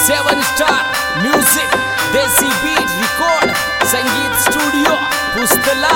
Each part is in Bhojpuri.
7 Star Music Desi Beat Record Sangeet Studio Pustala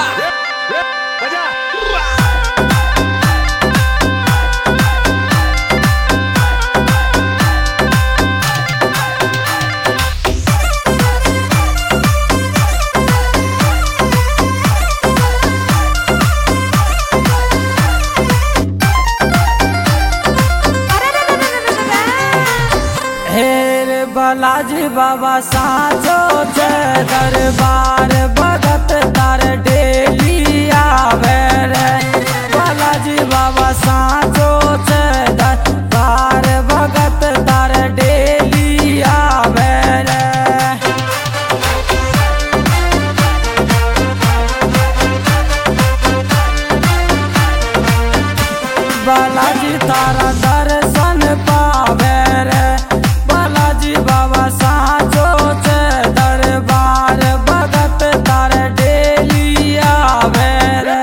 Balaji बाबा साचो छे दरबार भगत तार डेली आवे रे। बालाजी बाबा साचो छे दरबार भगत तार डेली आवे रे। बालाजी तारा दर्शन पावे रे। बाबा साचो छे दरबार भगत तार डेली आवे रे।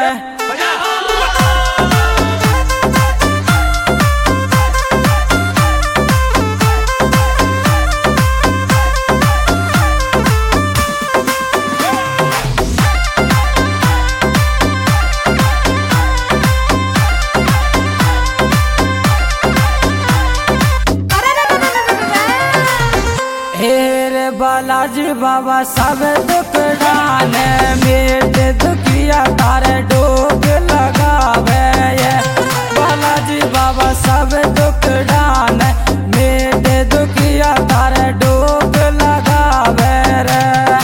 बालाजी बाबा सब दुख डाने मेट दुखिया तारे डोक लगावे ये। बालाजी बाबा सब दुख डाने मेट दुखिया तारे डोक लगावे रे।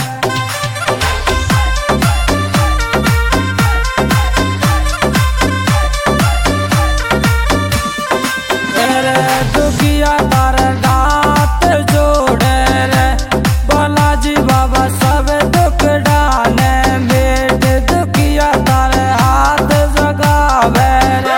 दुखिया तारे दांत जोड़े रे। बालाजी बाबा सब दुख डाने मेट दुखिया तारे हाथ जगावे रे।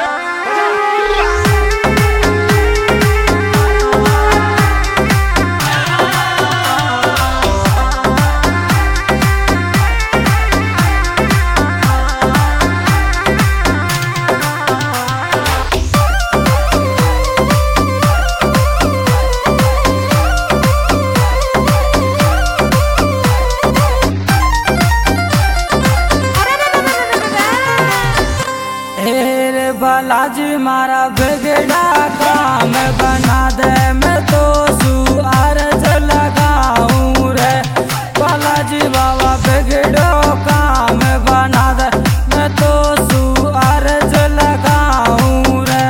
बालाजी मारा बिगड़ा काम बना दे मैं तो अर्ज लगाऊं रे। बालाजी बाबा बिगड़ो काम बना दे मैं तो अर्ज लगाऊं रे।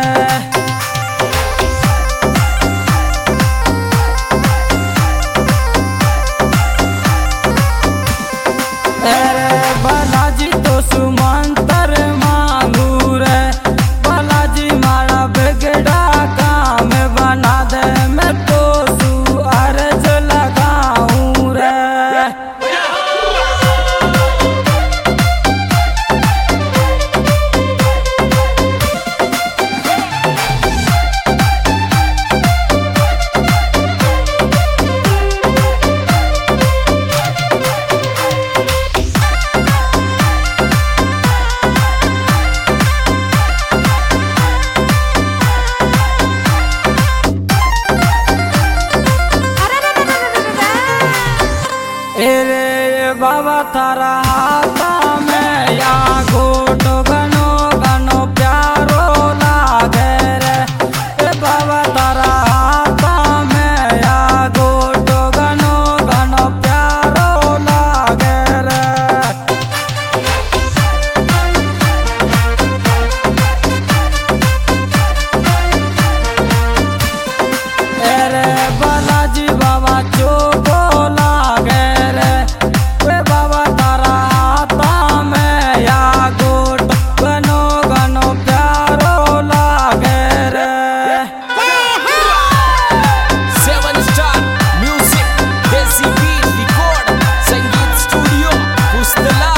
बालाजी तो सुमंतर मांगू रे। मारा बिगड़ा काम बना दे मैं तो अर्ज लगाऊं रे। बाबा थारा हाथा में या घोटो गनो गनो प्यारो लागे रे। बाबा थारा हाथा में या घोटो गनो गनो प्यारो लागे रे। बालाजी बाबा चोको लागे रे। बाबा तारा हाथा में या गोट गनो गनो प्यारो लागे रे। 7 Star Music Desi Beat Record Sangeet Studio Pustala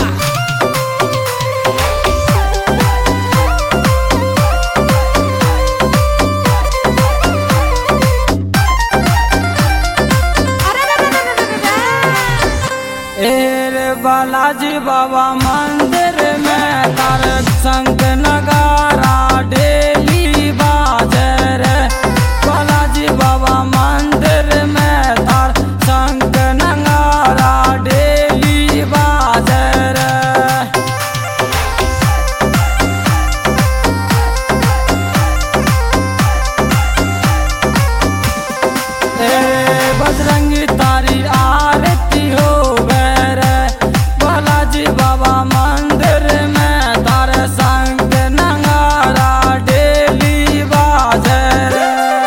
Balaji बाबा मंदिर में तार संग नगारा डेली बाजे रे। बालाजी बाबा मंदिर बजरंगी तारी आरती हो रे बालाजी बाबा मंदिर में तारे संग नगारा डेली बाजे रे।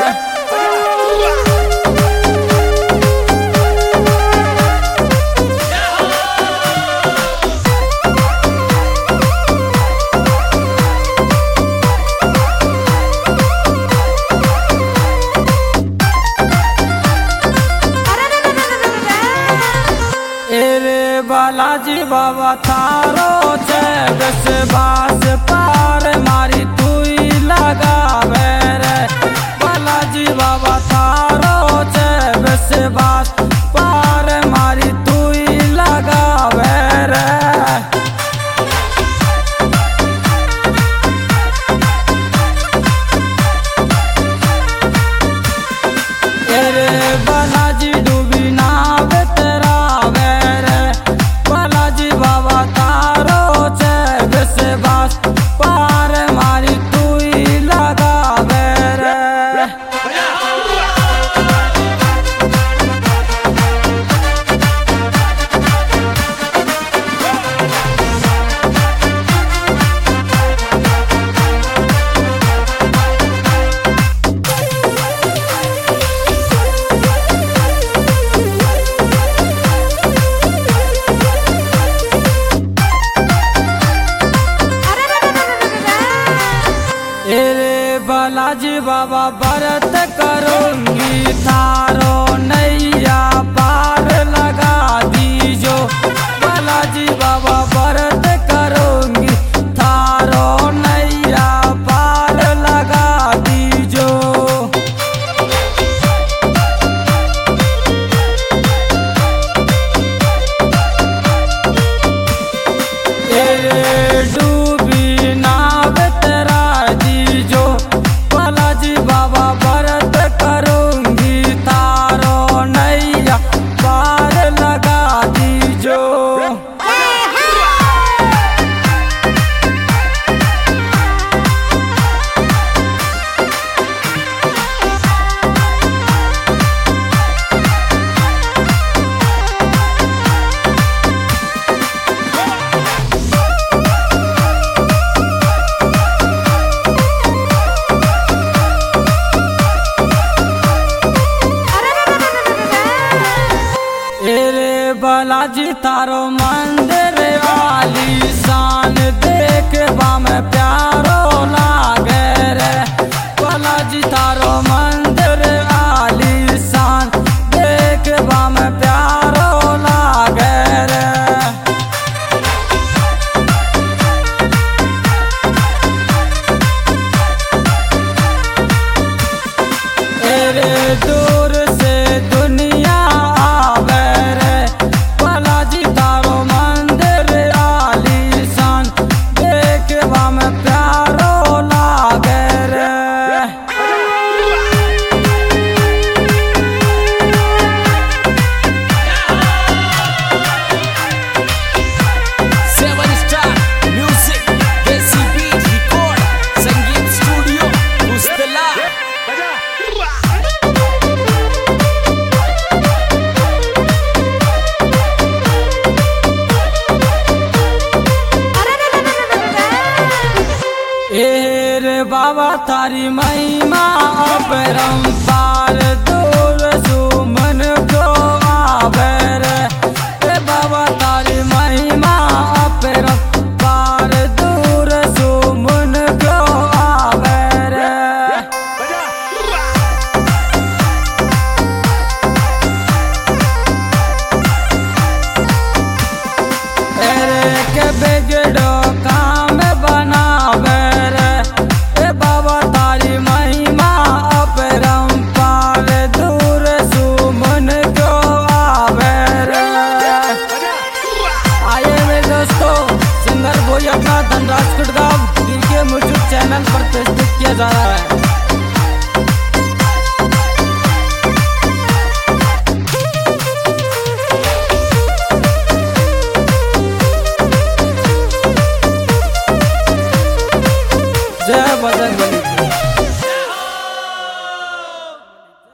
बालाजी बाबा थारो छे विश्वास पार मारी तुई लगावे रे बालाजी बाबा थारो छे विश्वास पार मारी तुई लगावे रे। तेरे बालाजी डूबी नाव तेरा रे बालाजी बाबा तारो छे विश्वास पार मारी तुई लगावे रे। बालाजी बाबा व्रत करूंगी थारो नैया पार लगा दीजो बालाजी बाबा व्रत करूंगी थारो नैया पार लगा दीजो। डूबी नाव तेरा दीजो बालाजी बाबा व्रत करूंगी तारो नैया पार लगा दीजो। बालाजी तारो मंदिर वाली शान देखबा में प्यारो लागे रे बालाजी तारो मंदिर वाली शान देखबा में प्यारो लागे रे। दूर से दुनिया आवे रे बालाजी तारो मंदिर आलीशान देखबा में प्यारो लागे रे। Seven Star Music Desi Beat Record Sangeet Studio Mustala। बाबा तारी महिमा अपरंपार दूर सुमन को आवे रे बाबा तारी महिमा अपरंपार दूर सुमन को आवे रे। के बिगड़ो काम बनावे रे बाबा तारी महिमा अपरंपार दूर सुमन को आवे रे। आइए मेरे दोस्तों सिंगर बोई अपना धनराज कुटगांव के म्यूजिक चैनल पर प्रस्तुत किया जा रहा है। जय बजरंग बली।